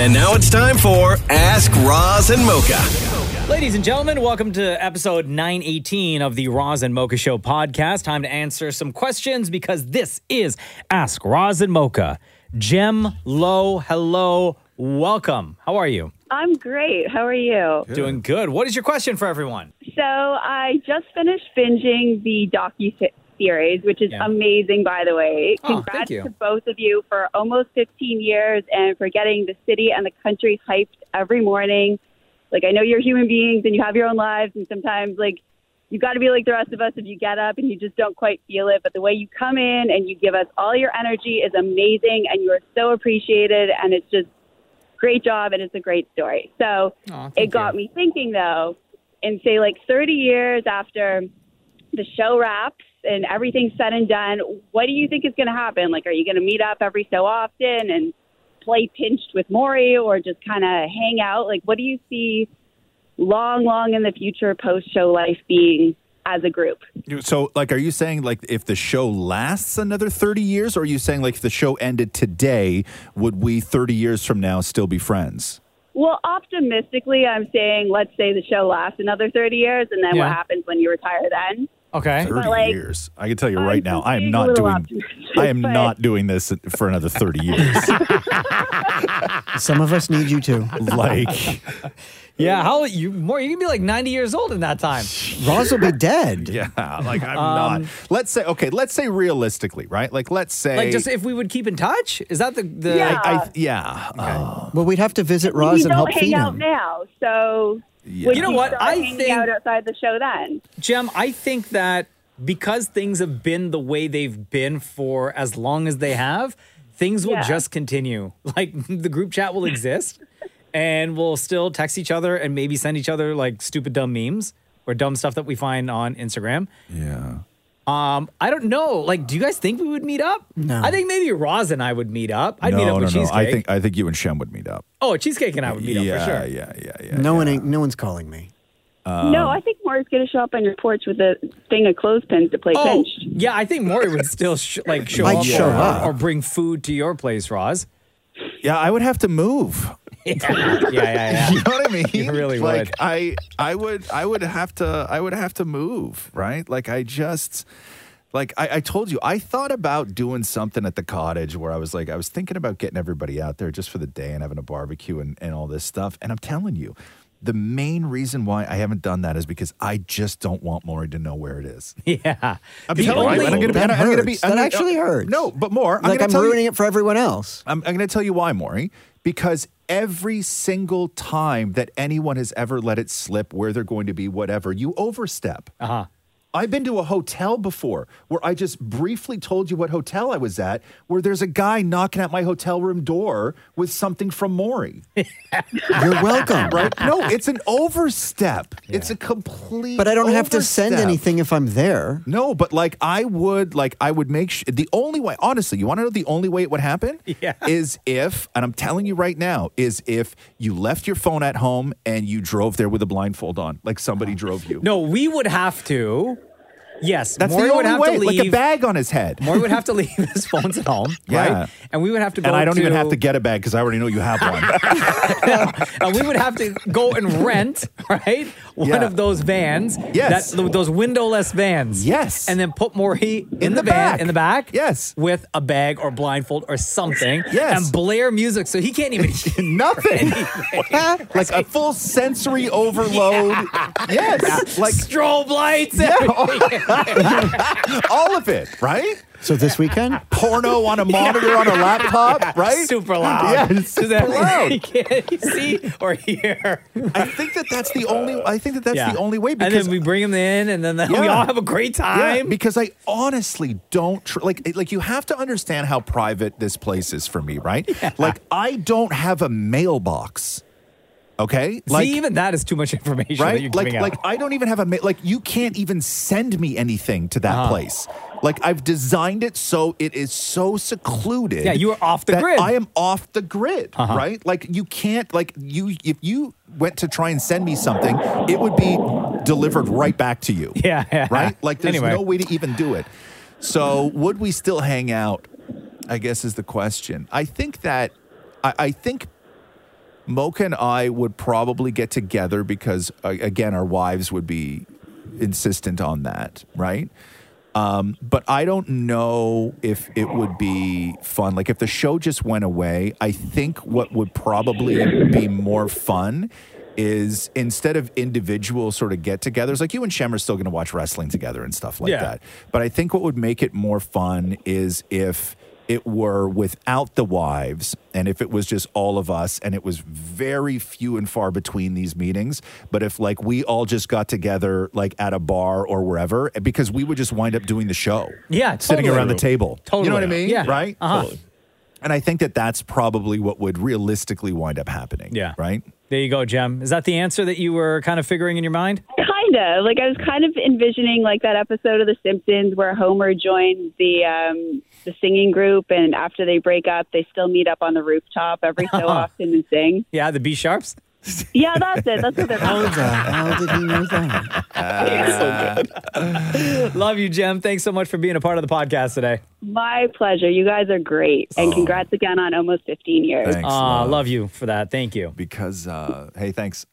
And now it's time for Ask Roz and Mocha. Ladies and gentlemen, welcome to episode 918 of the Roz and Mocha Show podcast. Time to answer some questions because this is Ask Roz and Mocha. Jem Lowe, hello, welcome. How are you? I'm great. How are you? Good. Doing good. What is your question for everyone? So I just finished binging the docu-series, which is amazing, by the way. Congrats to both of you for almost 15 years and for getting the city and the country hyped every morning. Like, I know you're human beings and you have your own lives, and sometimes, like, you've got to be like the rest of us if you get up and you just don't quite feel it. But the way you come in and you give us all your energy is amazing, and you are so appreciated, and it's just great job, and it's a great story. So it got me thinking, though, in, say, like 30 years after the show wraps and everything's said and done, what do you think is going to happen? Like, are you going to meet up every so often and play pinched with Maury, or just kind of hang out? Like, what do you see long in the future post-show life being as a group? So, like, are you saying, like, if the show lasts another 30 years, or are you saying, like, if the show ended today, would we 30 years from now still be friends? Well, optimistically, I'm saying, let's say the show lasts another 30 years, and then what happens when you retire then? Okay. 30 years. I can tell you right now, I am not doing this for another 30 years. Some of us need you too. Like, yeah, how you more? You can be like 90 years old in that time. Roz will be dead. Yeah, like I'm not. Let's say realistically, right? Like, let's say, like, just if we would keep in touch. Is that the yeah? Well, we'd have to visit Roz and help feed hang out him. now, so you know what? I think out outside the show then. Jem, I think that because things have been the way they've been for as long as they have, things will just continue. Like, the group chat will exist, and we'll still text each other and maybe send each other like stupid dumb memes or dumb stuff that we find on Instagram. Yeah. I don't know. Like, do you guys think we would meet up? No. I think maybe Roz and I would meet up. I'd meet up with Cheesecake. I think you and Shem would meet up. Oh, Cheesecake and I would meet up for sure. Yeah. No one's calling me. No, I think Maury's going to show up on your porch with a thing of clothespins to play pinched. Yeah, I think Maury would still show up or bring food to your place, Roz. Yeah, I would have to move. Yeah. You know what I mean? You really would. I would have to move, right? Like, I told you, I thought about doing something at the cottage where I was thinking about getting everybody out there just for the day and having a barbecue and all this stuff. And I'm telling you, the main reason why I haven't done that is because I just don't want Maury to know where it is. Yeah. I'm telling you, that actually hurts. No, but more. I'm ruining it for everyone else. I'm going to tell you why, Maury. Because every single time that anyone has ever let it slip where they're going to be, whatever, you overstep. I've been to a hotel before where I just briefly told you what hotel I was at, where there's a guy knocking at my hotel room door with something from Maury. You're welcome. Right? No, it's an overstep. Yeah. It's a complete But I don't have to overstep. send anything if I'm there. No, but I would make sure, the only way, honestly, you want to know the only way it would happen? Yeah. Is if, and I'm telling you right now, is if you left your phone at home and you drove there with a blindfold on, like somebody drove you. No, we would have to. Yes, that's Maury the would only have way. to leave, like a bag on his head. Maury would have to leave his phones at home, right? And we would have to go. And I don't even have to get a bag because I already know you have one. And we would have to go and rent, right? One of those vans. Yes. Those windowless vans. Yes. And then put Maury in the back. Yes. With a bag or blindfold or something. Yes. And blare music so he can't even nothing. Like a full sensory overload. Yes. Like strobe lights. All of it, right? So this weekend? Porno on a monitor on a laptop, right? Super loud. Yeah, it's super loud. You can't see or hear. I think that's the only way. Because, and then we bring them in, and then we all have a great time. Yeah, because I honestly don't like. You have to understand how private this place is for me, right? Yeah. Like, I don't have a mailbox. Okay, like, see, even that is too much information, right? That you're giving out. Like I don't even have you can't even send me anything to that place. Like, I've designed it so it is so secluded. Yeah, you are off the grid. I am off the grid, right? Like, you can't, if you went to try and send me something, it would be delivered right back to you. Yeah. Right? Like, there's no way to even do it. So, would we still hang out? I guess is the question. I think that I think Mocha and I would probably get together because, again, our wives would be insistent on that, right? But I don't know if it would be fun. Like if the show just went away, I think what would probably be more fun is instead of individual sort of get-togethers, like you and Shem are still going to watch wrestling together and stuff like that. But I think what would make it more fun is if it were without the wives and if it was just all of us and it was very few and far between these meetings. But if like we all just got together like at a bar or wherever, because we would just wind up doing the show. Yeah, sitting around the table. Totally. You know what I mean? Yeah. Right? Totally. And I think that that's probably what would realistically wind up happening. Yeah. Right? There you go, Jem. Is that the answer that you were kind of figuring in your mind? Kind of. Like I was kind of envisioning like that episode of The Simpsons where Homer joins the singing group, and after they break up, they still meet up on the rooftop every so often and sing. Yeah, the B Sharps. Yeah, that's it. That's what they're called. How did he know that? So good. Love you, Jem. Thanks so much for being a part of the podcast today. My pleasure. You guys are great. And congrats again on almost 15 years. Thanks. Love you for that. Thank you. Because, hey, thanks.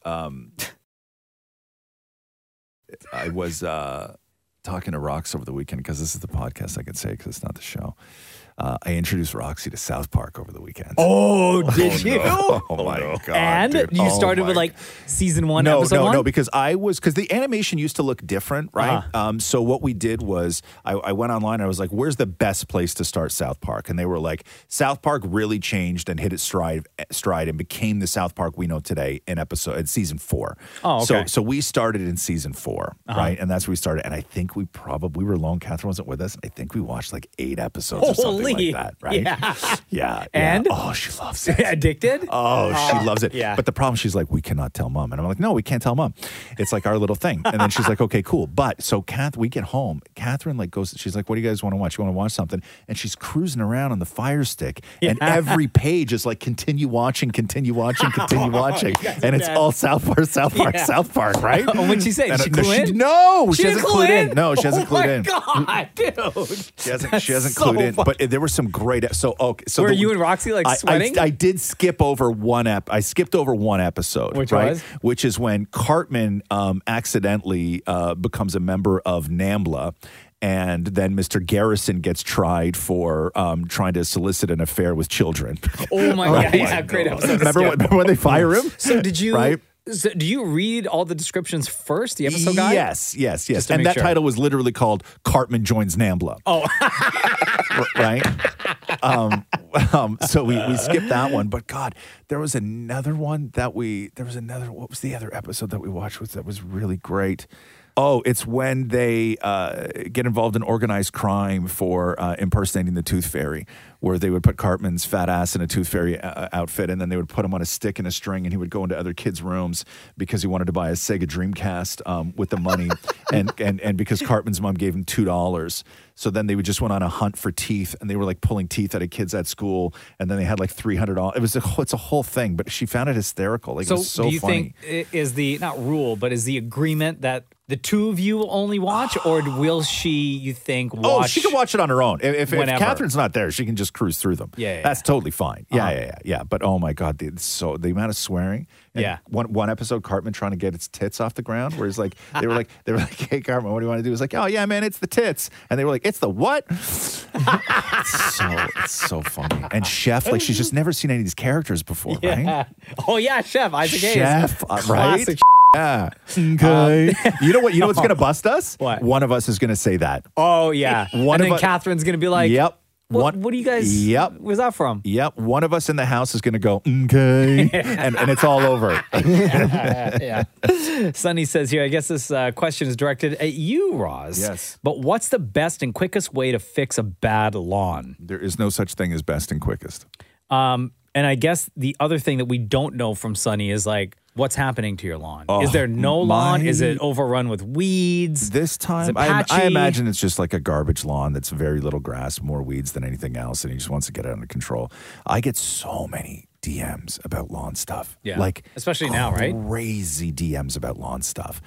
I was talking to Rox over the weekend because this is the podcast I can say because it's not the show. I introduced Roxy to South Park over the weekend. Oh, did you? No. Oh my God. And dude. you started with like season one, episode one? No, because the animation used to look different, right? So what we did was I went online and I was like, where's the best place to start South Park? And they were like, South Park really changed and hit its stride and became the South Park we know today in season 4. Oh, okay. So we started in season 4, right? And that's where we started. And I think we were alone. Catherine wasn't with us. I think we watched like 8 episodes or something like that, right? Yeah. And? Oh, she loves it. Addicted? Oh, she loves it. Yeah. But the problem, she's like, we cannot tell mom. And I'm like, no, we can't tell mom. It's like our little thing. And then she's like, okay, cool. But so we get home. Catherine like goes, she's like, what do you guys want to watch? You want to watch something? And she's cruising around on the Fire Stick. And every page is like, continue watching. And it's all South Park, right? Oh, what'd she say? Did she clue in? No, She she hasn't didn't clue clued in? in. No, she hasn't clued in. Oh my God, dude. She hasn't clued in. But there were some great. So were you and Roxy like sweating? I did skip over one I skipped over one episode, which is when Cartman accidentally becomes a member of NAMBLA. And then Mr. Garrison gets tried for trying to solicit an affair with children. Oh my God! Yeah, great episode. Remember when they fire him? So did you? Right? So do you read all the descriptions first, the episode guide? Yes. And that title was literally called Cartman Joins NAMBLA. Oh. Right? So we skipped that one. But God, there was another one what was the other episode that we watched that was really great? Oh, it's when they get involved in organized crime for impersonating the Tooth Fairy, where they would put Cartman's fat ass in a Tooth Fairy outfit, and then they would put him on a stick and a string, and he would go into other kids' rooms because he wanted to buy a Sega Dreamcast with the money, and because Cartman's mom gave him $2. So then they would just went on a hunt for teeth, and they were like pulling teeth out of kids at school, and then they had like $300. It's a whole thing, but she found it hysterical. Like, it was so do you funny. think is the not rule, but is the agreement that the two of you will only watch, or will she, you think, watch? Oh, she can watch it on her own. If whenever. Catherine's not there, she can just cruise through them. Yeah. That's totally fine. Yeah. But oh my God, the amount of swearing. And one episode, Cartman trying to get its tits off the ground, where he's like, they were like, hey Cartman, what do you want to do? He's like, oh yeah, man, it's the tits. And they were like, it's the what? It's so funny. And Chef, like, she's just never seen any of these characters before, right? Oh yeah, Chef Isaac Hayes. Chef, right? Classic. Yeah. Okay. You know what's going to bust us? What? One of us is going to say that. Oh yeah. And then Catherine's going to be like, yep. What do you guys? Yep. Where's that from? Yep. One of us in the house is going to go, okay. and it's all over. Yeah. Sunny says here, I guess this question is directed at you, Roz. Yes. But what's the best and quickest way to fix a bad lawn? There is no such thing as best and quickest. And I guess the other thing that we don't know from Sunny is like, what's happening to your lawn? Is there no lawn? Is it overrun with weeds? This time, I imagine it's just like a garbage lawn that's very little grass, more weeds than anything else, and he just wants to get it under control. I get so many DMs about lawn stuff. Yeah. Like, especially now, right? Crazy DMs about lawn stuff.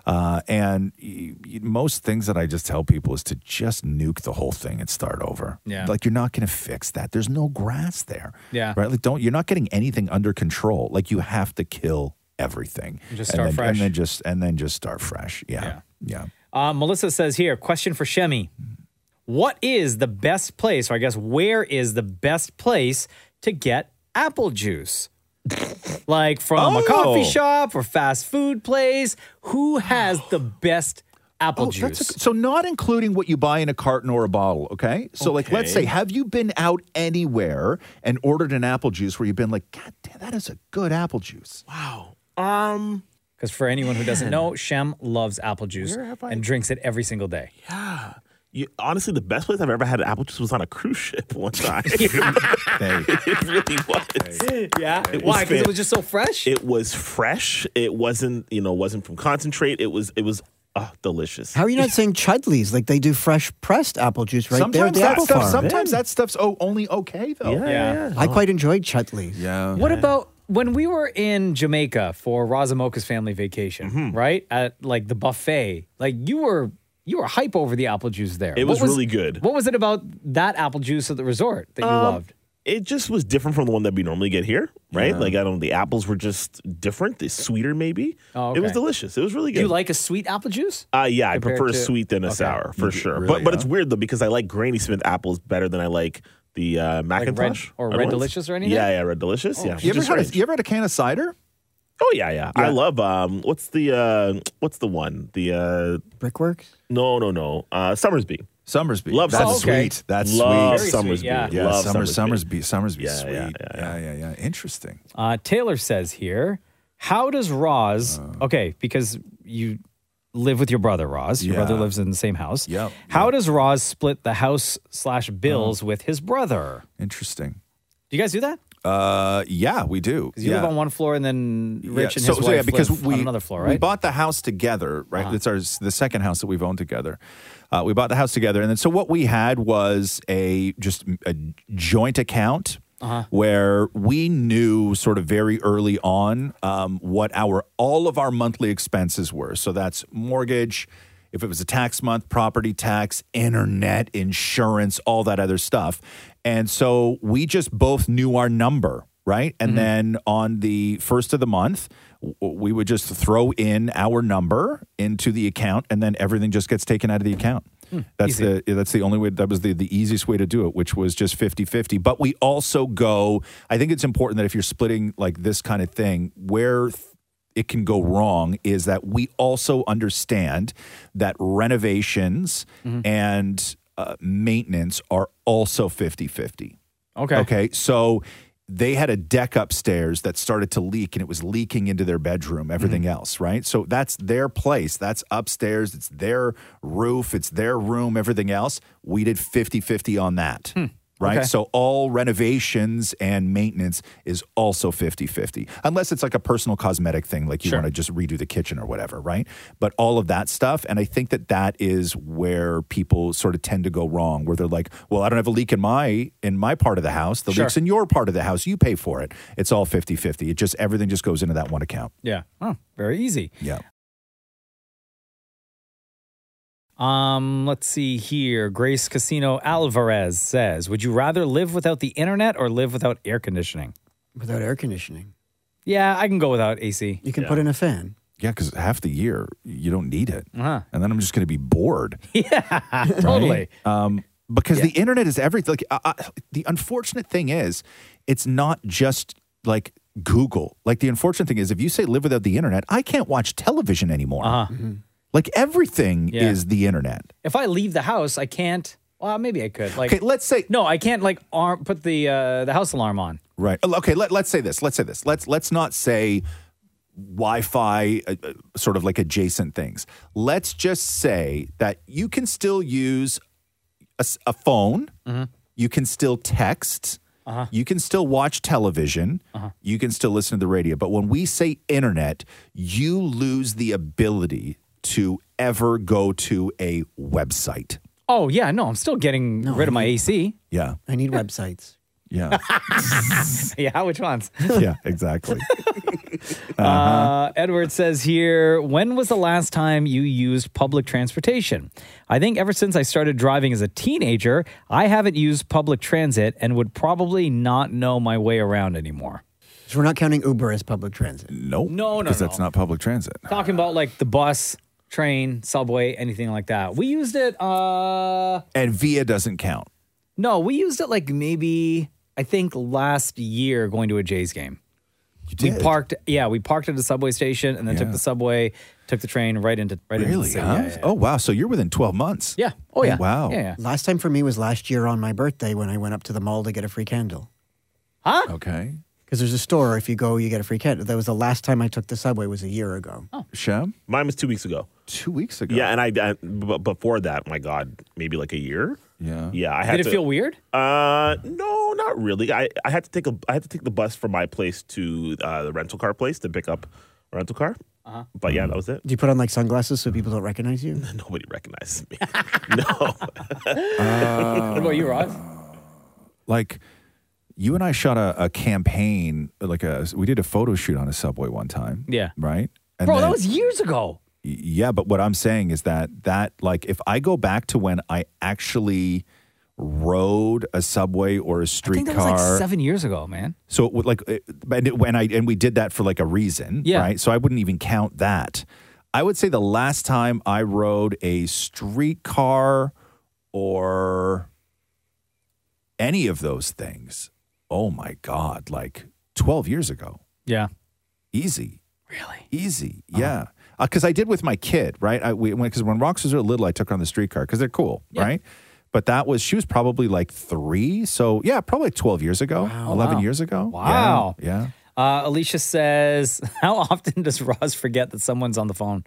And most things that I just tell people is to just nuke the whole thing and start over. Yeah. Like, you're not going to fix that. There's no grass there. Yeah. Right? Like, you're not getting anything under control. Like, you have to kill everything. Just start fresh. And then just start fresh. Yeah. Melissa says here, question for Shemi. What is the best place, or I guess where is the best place to get apple juice? Like from a coffee shop or fast food place? Who has the best apple juice? So not including what you buy in a carton or a bottle, okay? So like, let's say, have you been out anywhere and ordered an apple juice where you've been like, God damn, that is a good apple juice. Wow. Because for anyone who doesn't know, Shem loves apple juice and drinks it every single day. Yeah. Honestly, the best place I've ever had apple juice was on a cruise ship one time. Hey. It really was. Yeah? Why? Because it was just so fresh? It was fresh. It wasn't, wasn't from concentrate. It was delicious. How are you not saying Chudley's? Like they do fresh pressed apple juice right there at the apple farm. Sometimes that stuff's only okay, though. Yeah. I quite enjoyed Chudley's. Yeah. What about when we were in Jamaica for Razamoka's family vacation, right? At like the buffet, like you were hype over the apple juice there. It was really good. What was it about that apple juice at the resort that you loved? It just was different from the one that we normally get here, right? Yeah. Like, the apples were just different. They're sweeter, maybe. Oh, okay. It was delicious. It was really good. Do you like a sweet apple juice? Yeah, I prefer sweet than a sour, for sure. Really, but it's weird, though, because I like Granny Smith apples better than I like the Macintosh. Like Red Delicious or anything? Yeah, Red Delicious. Yeah. You ever had a can of cider? Oh, yeah. I love, what's the one? The Brickworks? No. Somersby. Summersby. Love That's Somersby. sweet. That's Love sweet. Somersby. Yeah. Love Somersby Yeah, sweet. yeah. Yeah. Interesting. Taylor says here, how does Roz, because you live with your brother, Roz. Your brother lives in the same house. Yep. How does Roz split the house/bills with his brother? Interesting. Do you guys do that? Yeah, we do. Because you live on one floor and then Rich and his wife live on another floor, right? We bought the house together, right? It's the second house that we've owned together. We bought the house together. And then so what we had was just a joint account where we knew sort of very early on what all of our monthly expenses were. So that's mortgage, if it was a tax month, property tax, internet, insurance, all that other stuff. And so we just both knew our number, right? And then on the first of the month, we would just throw in our number into the account, and then everything just gets taken out of the account. That's the only way. That was the easiest way to do it, which was just 50-50. But we also go, I think it's important that if you're splitting like this kind of thing, where it can go wrong is that we also understand that renovations and maintenance are also 50-50. Okay. So they had a deck upstairs that started to leak, and it was leaking into their bedroom, everything else, right? So that's their place. That's upstairs. It's their roof. It's their room, everything else. We did 50-50 on that. Right? Okay. So all renovations and maintenance is also 50-50. Unless it's like a personal cosmetic thing, like you want to just redo the kitchen or whatever, right? But all of that stuff, and I think that is where people sort of tend to go wrong, where they're like, well, I don't have a leak in my part of the house. The leak's in your part of the house. You pay for it. It's all 50-50. Everything just goes into that one account. Yeah. Oh, very easy. Yeah. Let's see here. Grace Casino Alvarez says, would you rather live without the internet or live without air conditioning? Without air conditioning. Yeah, I can go without AC. You can put in a fan. Yeah, because half the year you don't need it. Uh-huh. And then I'm just going to be bored. Yeah, totally. Because the internet is everything. Like, the unfortunate thing is, it's not just like Google. Like, the unfortunate thing is, if you say live without the internet, I can't watch television anymore. Like, everything is the internet. If I leave the house, I can't. Well, maybe I could. Like, okay, let's say no, I can't. Like, put the house alarm on. Right. Okay. Let's say this. Let's not say Wi-Fi, sort of like adjacent things. Let's just say that you can still use a phone. You can still text. You can still watch television. You can still listen to the radio. But when we say internet, you lose the ability to ever go to a website. Oh, yeah. No, I'm still getting rid of my AC. Yeah. I need websites. Yeah. Yeah, which ones? Yeah, exactly. Edward says here, when was the last time you used public transportation? I think ever since I started driving as a teenager, I haven't used public transit and would probably not know my way around anymore. So we're not counting Uber as public transit. Nope. No. Because that's not public transit. Talking about like the bus, train, subway, anything like that. We used it. And Via doesn't count. No, we used it like maybe, I think last year going to a Jays game. You did? We parked at a subway station and then took the subway, took the train right into Really? into the city. Huh? Yeah. Oh, wow. So you're within 12 months. Yeah. Oh, yeah. Wow. Yeah. Last time for me was last year on my birthday when I went up to the mall to get a free candle. Huh? Okay. Because there's a store, if you go, you get a free candle. That was the last time I took the subway was a year ago. Oh. Shem? Mine was 2 weeks ago. 2 weeks ago. Yeah, and but before that, my God, maybe like a year. Yeah. Yeah, I had Did it feel weird? No, not really. I had to take the bus from my place to the rental car place to pick up a rental car. But yeah, that was it. Do you put on like sunglasses so people don't recognize you? Nobody recognizes me. No. What about you, Ross? Like, you and I shot a campaign, we did a photo shoot on a subway one time. Yeah. Right? And Bro, then- that was years ago. Yeah, but what I'm saying is that like if I go back to when I actually rode a subway or a I streetcar, think that was like 7 years ago, man. so it would and we did that for like a reason, Yeah. right? So I wouldn't even count that. I would say the last time I rode a streetcar or any of those things, oh my God, like 12 years ago. Yeah. Easy. Really? Easy. Yeah. Because I did with my kid, right? Because when Rox was little, I took her on the streetcar because they're cool, right? But she was probably like 3. So yeah, probably 12 years ago, 11 years ago. Wow. Yeah. Alicia says, how often does Ross forget that someone's on the phone?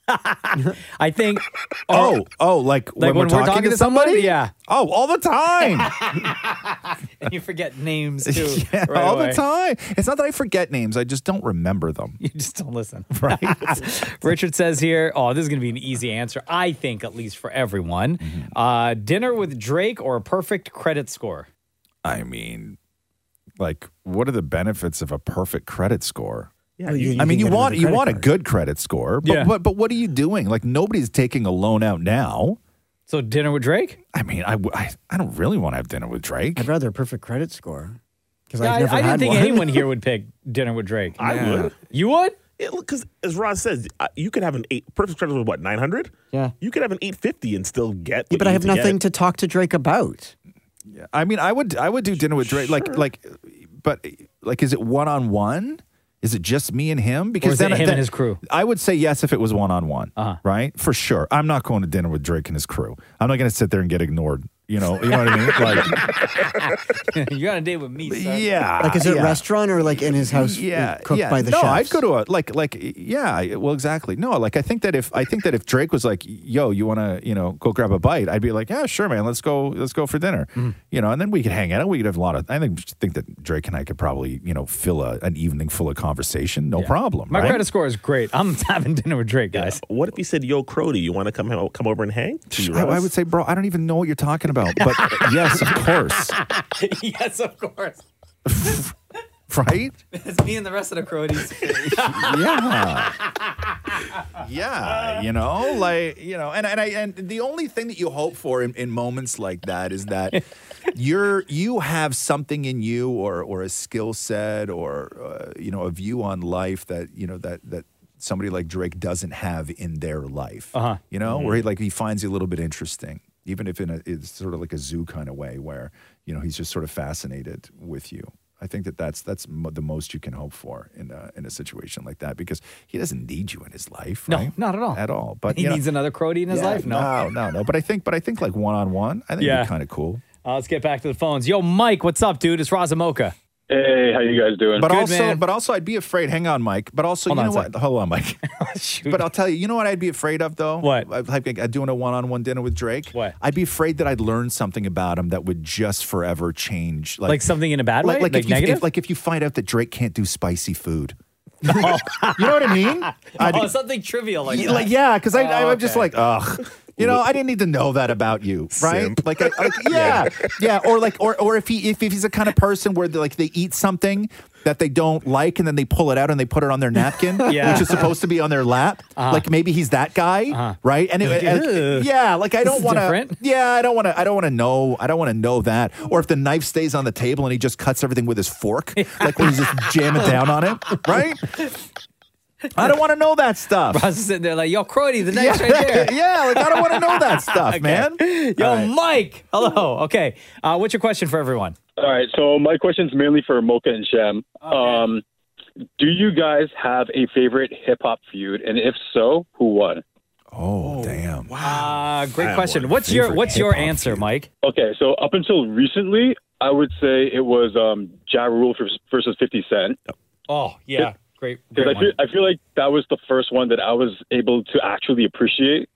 I think. Like when we're talking to somebody? Yeah. Oh, all the time. And you forget names too. Yeah, right all away. the time. It's not that I forget names. I just don't remember them. You just don't listen. Right. Richard says here, this is going to be an easy answer, I think, at least for everyone. Dinner with Drake or a perfect credit score? I mean, like, what are the benefits of a perfect credit score? Yeah, you want a good credit score, but, Yeah. but what are you doing? Like, nobody's taking a loan out now. So dinner with Drake? I mean, I don't really want to have dinner with Drake. I'd rather a perfect credit score. Because Yeah, I've never I didn't had think one. anyone here would pick dinner with Drake. I would. You would? Because as Ross says, you could have an perfect credit was what, 900? Yeah. You could have an 850 and still get. Yeah, but I have nothing to talk to Drake about. Yeah. I mean, I would do dinner with Drake, but is it one-on-one? Is it just me and him? Because Or is it him and his crew? I would say yes if it was one-on-one, right? For sure. I'm not going to dinner with Drake and his crew. I'm not going to sit there and get ignored. You know what I mean? Like, You're on a date with me, sir. yeah. Like, is it a yeah. restaurant or like in his house cooked by the no, chefs? I'd go to well, exactly. No, like I think that if Drake was like, yo, you want to, go grab a bite, I'd be like, yeah, sure, man, let's go for dinner. And then we could hang out. We could have a lot of, I think that Drake and I could probably, fill an evening full of conversation. No problem. My right? credit score is great. I'm having dinner with Drake, guys. What if he said, yo, Crody, you want to come over and hang? I would say, bro, I don't even know what you're talking about. But yes, of course. Yes, of course. Right? It's me and the rest of the Crodies. Yeah. And the only thing that you hope for in moments like that is that you have something in you or a skill set or a view on life that that somebody like Drake doesn't have in their life. Where he finds you a little bit interesting. Even if it's sort of like a zoo kind of way where, he's just sort of fascinated with you. I think that's the most you can hope for in a situation like that because he doesn't need you in his life, right? No, not at all. At all. But He needs another Crody in his life? No. No. But I think like one-on-one, I think it'd be kind of cool. Let's get back to the phones. Yo, Mike, what's up, dude? It's Raza Mocha. Hey, how you guys doing? But also, I'd be afraid. Hang on, Mike. But also, Hold on you know a what? Hold on, Mike. But I'll tell you. You know what I'd be afraid of, though. What? I'd doing a one-on-one dinner with Drake. What? I'd be afraid that I'd learn something about him that would just forever change. Like something in a bad way? Like negative? If you find out that Drake can't do spicy food. You know what I mean? Something trivial like that. Because I'm just like, ugh. You know, I didn't need to know that about you, right? Simp. Like, yeah, or if he's the kind of person where they eat something that they don't like and then they pull it out and they put it on their napkin, which is supposed to be on their lap. Like maybe he's that guy, right? And I don't want to. Yeah, I don't want to know. I don't want to know that. Or if the knife stays on the table and he just cuts everything with his fork, like when he's just jamming down on it, right? I don't want to know that stuff. Ross is sitting there like, yo, Crody, the knife's right there. Yeah, I don't want to know that stuff, man. Yo, Mike. Hello. Okay. What's your question for everyone? All right. So my question's mainly for Mocha and Shem. Okay. Do you guys have a favorite hip hop feud? And if so, who won? Oh, damn. Wow. Great question. What's your answer, feud. Mike? Okay. So up until recently, I would say it was Ja Rule versus 50 Cent. Oh, yeah. Great. Because I feel like that was the first one that I was able to actually appreciate.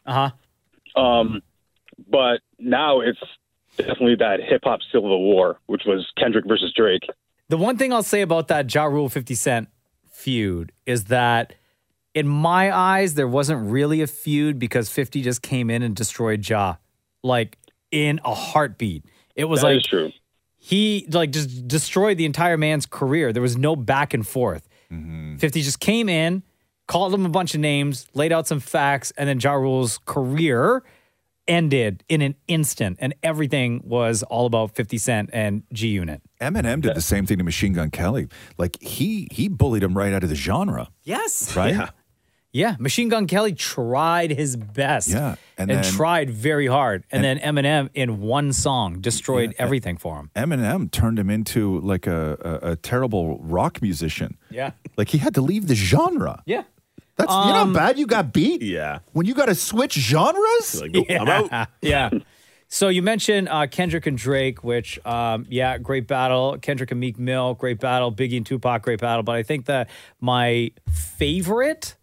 But now it's definitely that hip hop civil war, which was Kendrick versus Drake. The one thing I'll say about that Ja Rule 50 Cent feud is that in my eyes, there wasn't really a feud because 50 just came in and destroyed Ja, like in a heartbeat. It was that is true. He just destroyed the entire man's career. There was no back and forth. 50 just came in, called him a bunch of names, laid out some facts, and then Ja Rule's career ended in an instant, and everything was all about 50 Cent and G-Unit. Eminem did the same thing to Machine Gun Kelly. Like, he bullied him right out of the genre. Yes. Right? Yeah. Machine Gun Kelly tried his best. Yeah. And tried very hard. And then Eminem, in one song, destroyed everything for him. Eminem turned him into like a terrible rock musician. Yeah. Like, he had to leave the genre. Yeah. That's, you know how bad you got beat? Yeah. When you got to switch genres? Like, nope, I'm out. Yeah. So you mentioned Kendrick and Drake, which, great battle. Kendrick and Meek Mill, great battle. Biggie and Tupac, great battle. But I think that my favorite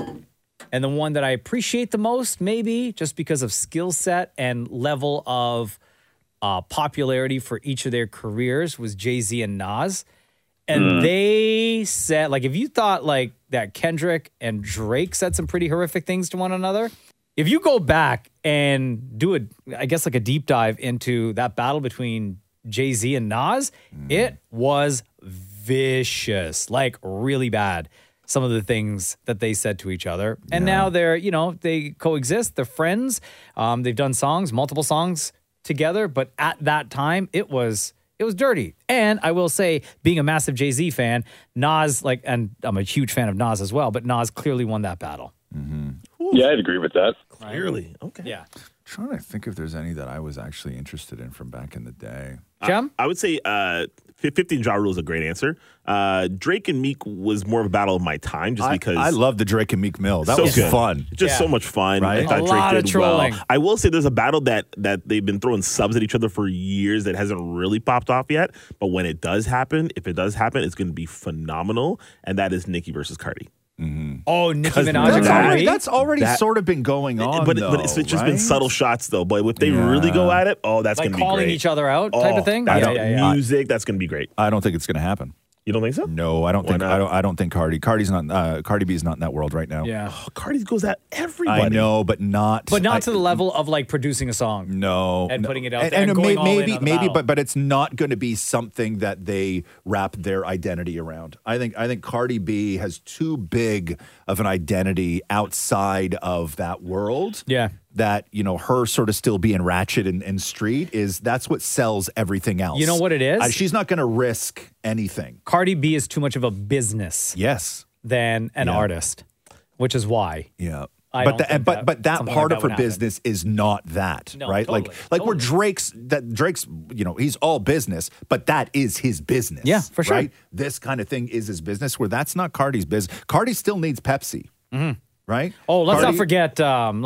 and the one that I appreciate the most, maybe just because of skill set and level of popularity for each of their careers, was Jay-Z and Nas. And they said, like, if you thought like that Kendrick and Drake said some pretty horrific things to one another, if you go back and do a deep dive into that battle between Jay-Z and Nas, it was vicious, like really bad. Some of the things that they said to each other. And now they coexist. They're friends. They've done multiple songs together. But at that time, it was dirty. And I will say, being a massive Jay-Z fan, Nas, and I'm a huge fan of Nas as well, but Nas clearly won that battle. Yeah, I'd agree with that. Clearly. Okay. Yeah. I'm trying to think if there's any that I was actually interested in from back in the day. Jem? I would say 50 and Ja Rule is a great answer. Drake and Meek was more of a battle of my time just because. I love the Drake and Meek Mill. That so was good. fun. Just so much fun. Right? I thought A Drake lot did of trolling. well. I will say there's a battle that they've been throwing subs at each other for years that hasn't really popped off yet. But when it does happen, it's going to be phenomenal. And that is Nicki versus Cardi. Oh, Nicki Minaj and Cardi. That's already sort of been going on, but though, it's just been subtle shots, though. But if they really go at it, that's going to be great. Calling each other out type of thing? Music, that's going to be great. I don't think it's going to happen. You don't think so? No, I don't think. I don't think Cardi B is not in that world right now. Yeah. Cardi goes at everybody. I know, but not. But not to the level of like producing a song. No, and putting it out there. And going all in on the maybe, battle. but it's not going to be something that they wrap their identity around. I think Cardi B has too big of an identity outside of that world. Yeah. That, her sort of still being ratchet and street that's what sells everything else. You know what it is? She's not going to risk anything. Cardi B is too much of a business. Yes. Than an artist, which is why. Yeah. But that part of her business is not that, right? Totally, like where Drake's, he's all business, but that is his business. Yeah, for sure. Right? This kind of thing is his business, where that's not Cardi's business. Cardi still needs Pepsi. Right? Oh, let's not forget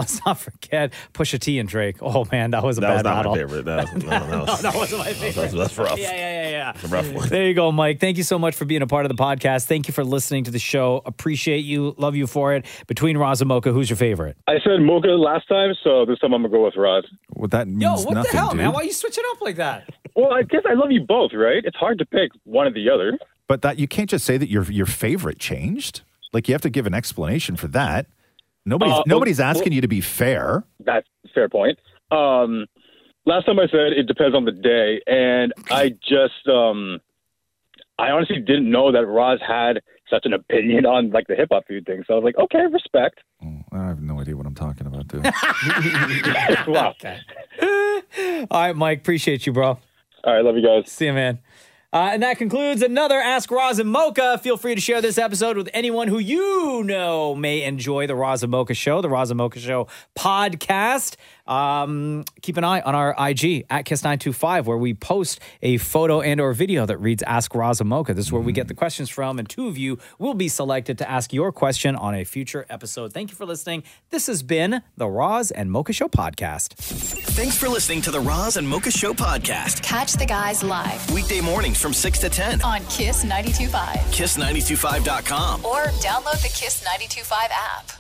Pusha T and Drake. Oh man, that was a bad battle. That was not my favorite. That wasn't my favorite. That's rough. Yeah. It's a rough one. There you go, Mike. Thank you so much for being a part of the podcast. Thank you for listening to the show. Appreciate you. Love you for it. Between Roz and Mocha, who's your favorite? I said Mocha last time, so this time I'm going to go with Roz. What that means Yo, what nothing, the hell, dude. man? Why are you switching up like that? Well, I guess I love you both, right? It's hard to pick one or the other. But that you can't just say that your favorite changed. Like, you have to give an explanation for that. Nobody's asking you to be fair. That's a fair point. Last time I said it depends on the day, and I just I honestly didn't know that Roz had such an opinion on like the hip hop food thing. So I was like, okay, respect. I have no idea what I'm talking about, dude. Wow. Okay. All right, Mike. Appreciate you, bro. All right, love you guys. See you, man. And that concludes another Ask Roz and Mocha. Feel free to share this episode with anyone who you know may enjoy the Roz and Mocha Show, the Roz and Mocha Show podcast. Keep an eye on our IG at Kiss925, where we post a photo and or video that reads Ask Roz and Mocha. This is where we get the questions from, and two of you will be selected to ask your question on a future episode. Thank you for listening. This has been the Roz and Mocha Show podcast. Thanks for listening to the Roz and Mocha Show podcast. Catch the guys live Weekday mornings from 6 to 10 on Kiss 92.5. Kiss925.com. Or download the Kiss 92.5 app.